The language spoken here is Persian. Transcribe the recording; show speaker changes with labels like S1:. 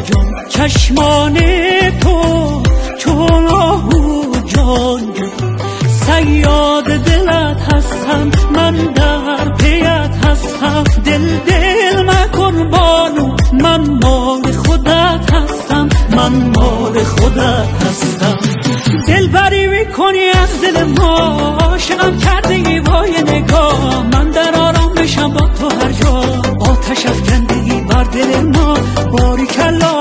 S1: جان چشمان تو چون آهو جان جان صیاد دلت هستم من در پیت هستم دل مکن بانو من مال خودت هستم من مال خودت هستم دل بری میکنی از دل ما عاشقم کردگی وای نگاه من در آرام بشم با تو هر جا آتش افکندگی بر دل ما باریکلا